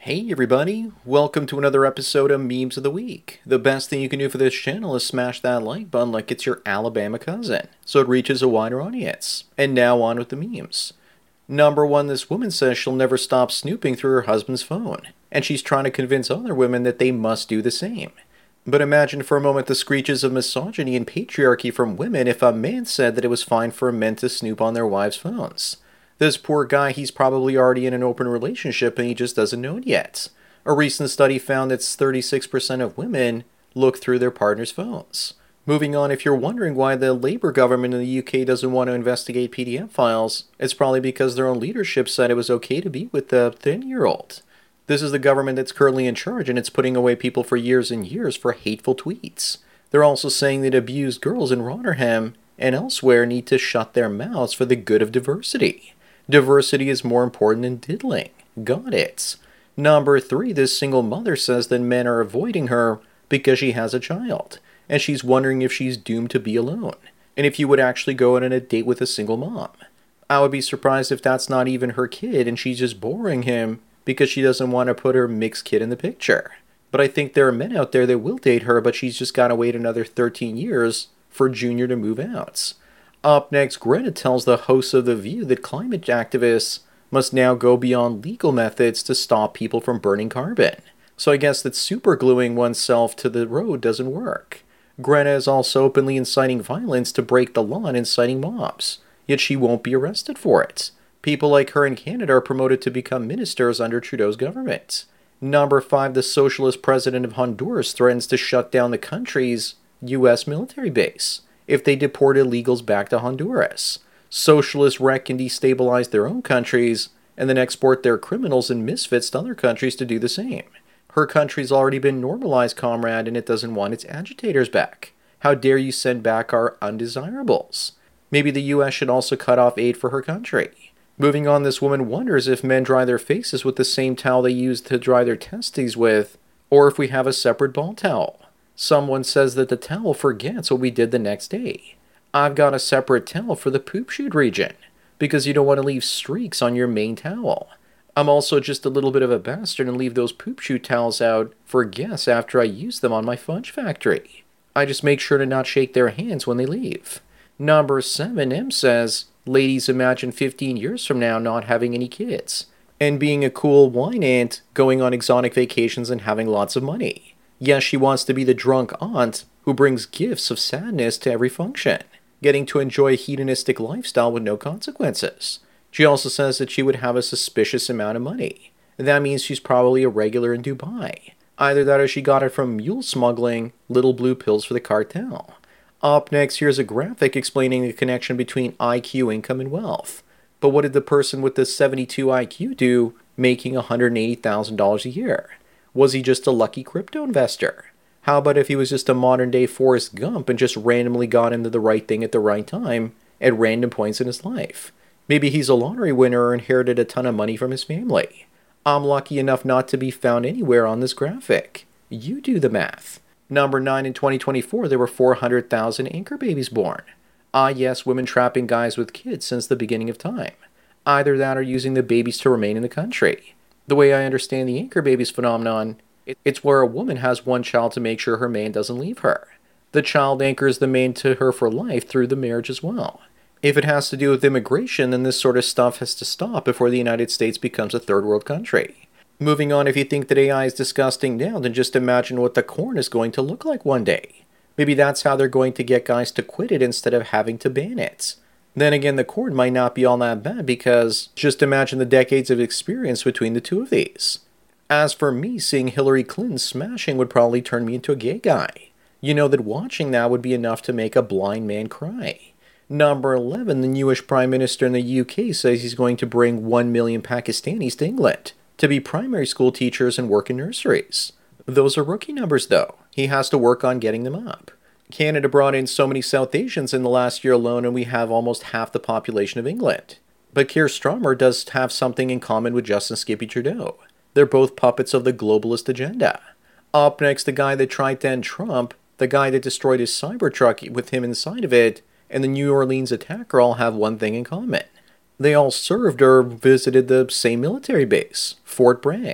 Hey everybody, welcome to another episode of Memes of the Week. The best thing you can do for this channel is smash that like button like it's your Alabama cousin, so it reaches a wider audience. And now on with the memes. Number one, this woman says she'll never stop snooping through her husband's phone, and she's trying to convince other women that they must do the same. But imagine for a moment the screeches of misogyny and patriarchy from women if a man said that it was fine for men to snoop on their wives' phones. This poor guy, he's probably already in an open relationship and he just doesn't know it yet. A recent study found that 36% of women look through their partner's phones. Moving on, if you're wondering why the Labour government in the UK doesn't want to investigate PDF files, it's probably because their own leadership said it was okay to be with the 10-year-old. This is the government that's currently in charge and it's putting away people for years and years for hateful tweets. They're also saying that abused girls in Rotherham and elsewhere need to shut their mouths for the good of diversity. Diversity is more important than diddling. Got it. Number three, this single mother says that men are avoiding her because she has a child, and she's wondering if she's doomed to be alone, and if you would actually go on a date with a single mom. I would be surprised if that's not even her kid and she's just boring him because she doesn't want to put her mixed kid in the picture. But I think there are men out there that will date her, but she's just got to wait another 13 years for Junior to move out. Up next, Greta tells the hosts of The View that climate activists must now go beyond legal methods to stop people from burning carbon. So I guess that supergluing oneself to the road doesn't work. Greta is also openly inciting violence to break the law and inciting mobs, yet she won't be arrested for it. People like her in Canada are promoted to become ministers under Trudeau's government. Number five, the socialist president of Honduras threatens to shut down the country's U.S. military base if they deport illegals back to Honduras. Socialists wreck and destabilize their own countries and then export their criminals and misfits to other countries to do the same. Her country's already been normalized, comrade, and it doesn't want its agitators back. How dare you send back our undesirables? Maybe the U.S. should also cut off aid for her country. Moving on, this woman wonders if men dry their faces with the same towel they use to dry their testes with, or if we have a separate ball towel. Someone says that the towel forgets what we did the next day. I've got a separate towel for the poop shoot region, because you don't want to leave streaks on your main towel. I'm also just a little bit of a bastard and leave those poop shoot towels out for guests after I use them on my fudge factory. I just make sure to not shake their hands when they leave. Number 7, M says, ladies, imagine 15 years from now not having any kids, and being a cool wine aunt, going on exotic vacations and having lots of money. Yes, she wants to be the drunk aunt who brings gifts of sadness to every function, getting to enjoy a hedonistic lifestyle with no consequences. She also says that she would have a suspicious amount of money. That means she's probably a regular in Dubai. Either that or she got it from mule smuggling little blue pills for the cartel. Up next, here's a graphic explaining the connection between IQ, income, and wealth. But what did the person with the 72 IQ do making $180,000 a year? Was he just a lucky crypto investor? How about if he was just a modern-day Forrest Gump and just randomly got into the right thing at the right time at random points in his life? Maybe he's a lottery winner or inherited a ton of money from his family. I'm lucky enough not to be found anywhere on this graphic. You do the math. Number 9, in 2024, there were 400,000 anchor babies born. Ah yes, women trapping guys with kids since the beginning of time. Either that or using the babies to remain in the country. The way I understand the anchor babies phenomenon, it's where a woman has one child to make sure her man doesn't leave her. The child anchors the man to her for life through the marriage as well. If it has to do with immigration, then this sort of stuff has to stop before the United States becomes a third world country. Moving on, if you think that AI is disgusting now, then just imagine what the corn is going to look like one day. Maybe that's how they're going to get guys to quit it instead of having to ban it. Then again, the corn might not be all that bad because just imagine the decades of experience between the two of these. As for me, seeing Hillary Clinton smashing would probably turn me into a gay guy. You know that watching that would be enough to make a blind man cry. Number 11, the newish Prime Minister in the UK says he's going to bring 1 million Pakistanis to England to be primary school teachers and work in nurseries. Those are rookie numbers though. He has to work on getting them up. Canada brought in so many South Asians in the last year alone and we have almost half the population of England. But Keir Starmer does have something in common with Justin Skippy Trudeau. They're both puppets of the globalist agenda. Up next, the guy that tried to end Trump, the guy that destroyed his Cybertruck with him inside of it, and the New Orleans attacker all have one thing in common. They all served or visited the same military base, Fort Bragg.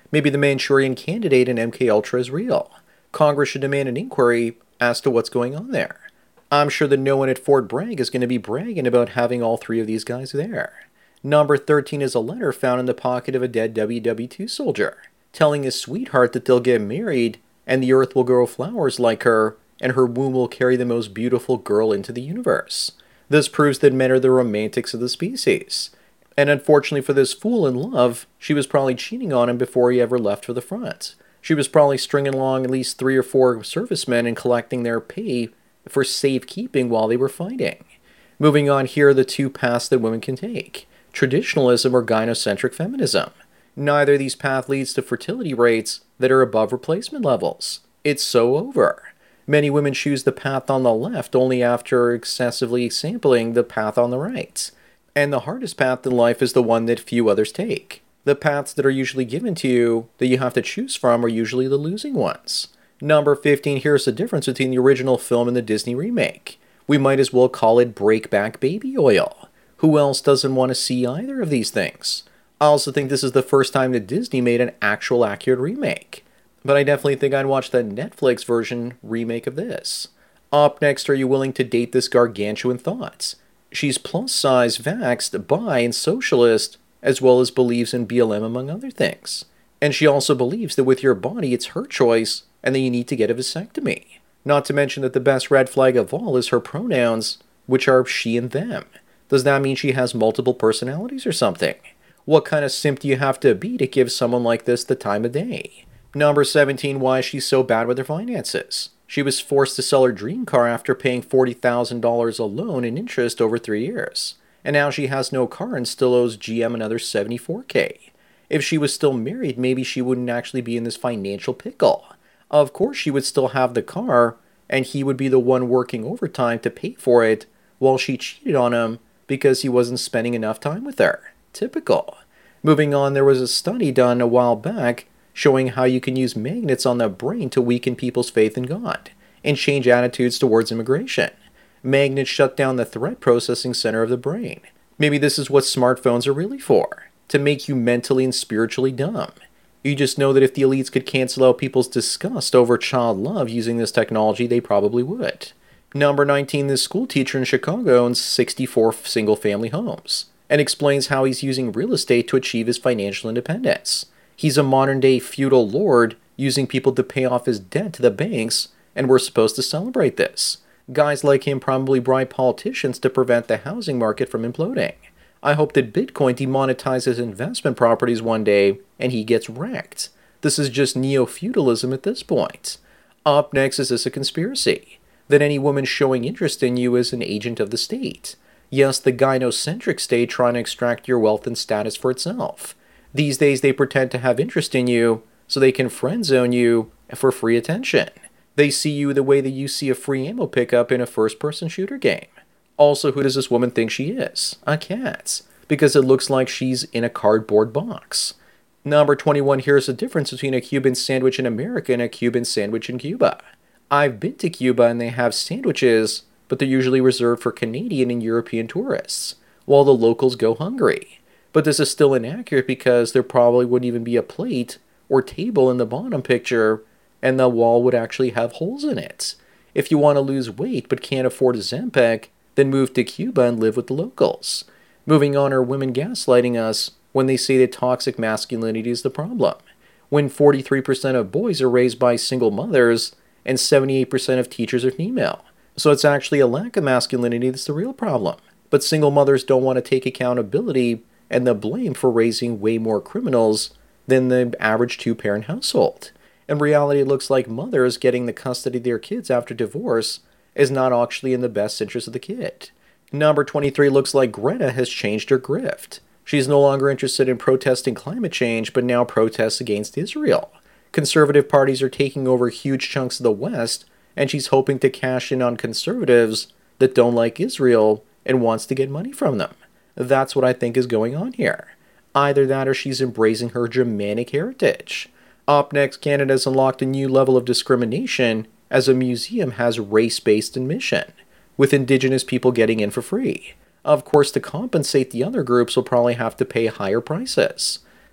Maybe the Manchurian Candidate and MKUltra is real. Congress should demand an inquiry as to what's going on there. I'm sure that no one at Fort Bragg is going to be bragging about having all three of these guys there. Number 13 is a letter found in the pocket of a dead WW2 soldier, telling his sweetheart that they'll get married and the earth will grow flowers like her and her womb will carry the most beautiful girl into the universe. This proves that men are the romantics of the species. And unfortunately for this fool in love, she was probably cheating on him before he ever left for the front. She was probably stringing along at least 3 or 4 servicemen and collecting their pay for safekeeping while they were fighting. Moving on, here are the 2 paths that women can take: traditionalism or gynocentric feminism. Neither of these paths leads to fertility rates that are above replacement levels. It's so over. Many women choose the path on the left only after excessively sampling the path on the right. And the hardest path in life is the one that few others take. The paths that are usually given to you that you have to choose from are usually the losing ones. Number 15, here's the difference between the original film and the Disney remake. We might as well call it Breakback Baby Oil. Who else doesn't want to see either of these things? I also think this is the first time that Disney made an actual accurate remake. But I definitely think I'd watch the Netflix version remake of this. Up next, are you willing to date this gargantuan thought? She's plus size, vaxxed, bi, and socialist, as well as believes in BLM among other things. And she also believes that with your body it's her choice and that you need to get a vasectomy. Not to mention that the best red flag of all is her pronouns, which are she and them. Does that mean she has multiple personalities or something? What kind of simp do you have to be to give someone like this the time of day? Number 17, why is she so bad with her finances? She was forced to sell her dream car after paying $40,000 alone in interest over 3 years. And now she has no car and still owes GM another $74K. If she was still married, maybe she wouldn't actually be in this financial pickle. Of course she would still have the car, and he would be the one working overtime to pay for it, while she cheated on him because he wasn't spending enough time with her. Typical. Moving on, there was a study done a while back showing how you can use magnets on the brain to weaken people's faith in God and change attitudes towards immigration. Magnets shut down the threat processing center of the brain. Maybe this is what smartphones are really for, to make you mentally and spiritually dumb. You just know that if the elites could cancel out people's disgust over child love using this technology, they probably would. Number 19, this school teacher in Chicago owns 64 single-family homes and explains how he's using real estate to achieve his financial independence. He's a modern-day feudal lord using people to pay off his debt to the banks, and we're supposed to celebrate this. Guys like him probably bribe politicians to prevent the housing market from imploding. I hope that Bitcoin demonetizes investment properties one day and he gets wrecked. This is just neo-feudalism at this point. Up next, is this a conspiracy? That any woman showing interest in you is an agent of the state. Yes, the gynocentric state trying to extract your wealth and status for itself. These days they pretend to have interest in you so they can friend zone you for free attention. They see you the way that you see a free ammo pickup in a first-person shooter game. Also, who does this woman think she is? A cat. Because it looks like she's in a cardboard box. Number 21, here's the difference between a Cuban sandwich in America and a Cuban sandwich in Cuba. I've been to Cuba and they have sandwiches, but they're usually reserved for Canadian and European tourists, while the locals go hungry. But this is still inaccurate because there probably wouldn't even be a plate or table in the bottom picture, and the wall would actually have holes in it. If you want to lose weight but can't afford a Zempic, then move to Cuba and live with the locals. Moving on, are women gaslighting us when they say that toxic masculinity is the problem, when 43% of boys are raised by single mothers and 78% of teachers are female? So it's actually a lack of masculinity that's the real problem. But single mothers don't want to take accountability and the blame for raising way more criminals than the average 2-parent household. In reality, it looks like mothers getting the custody of their kids after divorce is not actually in the best interest of the kid. Number 23, looks like Greta has changed her grift. She's no longer interested in protesting climate change, but now protests against Israel. Conservative parties are taking over huge chunks of the West, and she's hoping to cash in on conservatives that don't like Israel and wants to get money from them. That's what I think is going on here. Either that or she's embracing her Germanic heritage. Up next, Canada's unlocked a new level of discrimination as a museum has race-based admission, with Indigenous people getting in for free. Of course, to compensate, the other groups will probably have to pay higher prices.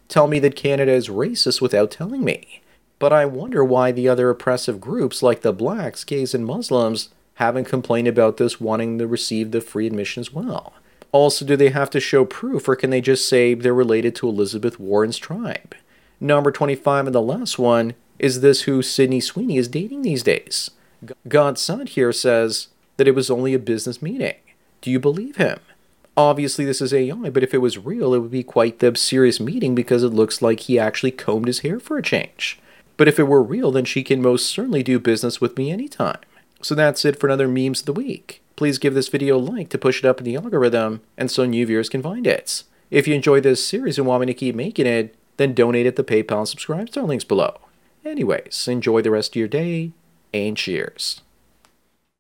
tell me that Canada is racist without telling me. But I wonder why the other oppressive groups like the blacks, gays, and Muslims haven't complained about this wanting to receive the free admission as well. Also, do they have to show proof, or can they just say they're related to Elizabeth Warren's tribe? Number 25 and the last one, is this who Sydney Sweeney is dating these days? Godsad here says that it was only a business meeting. Do you believe him? Obviously this is AI, but if it was real, it would be quite the serious meeting because it looks like he actually combed his hair for a change. But if it were real, then she can most certainly do business with me anytime. So that's it for another Memes of the Week. Please give this video a like to push it up in the algorithm and so new viewers can find it. If you enjoyed this series and want me to keep making it, then donate at the PayPal and subscribe star links below. Anyways, enjoy the rest of your day, and cheers.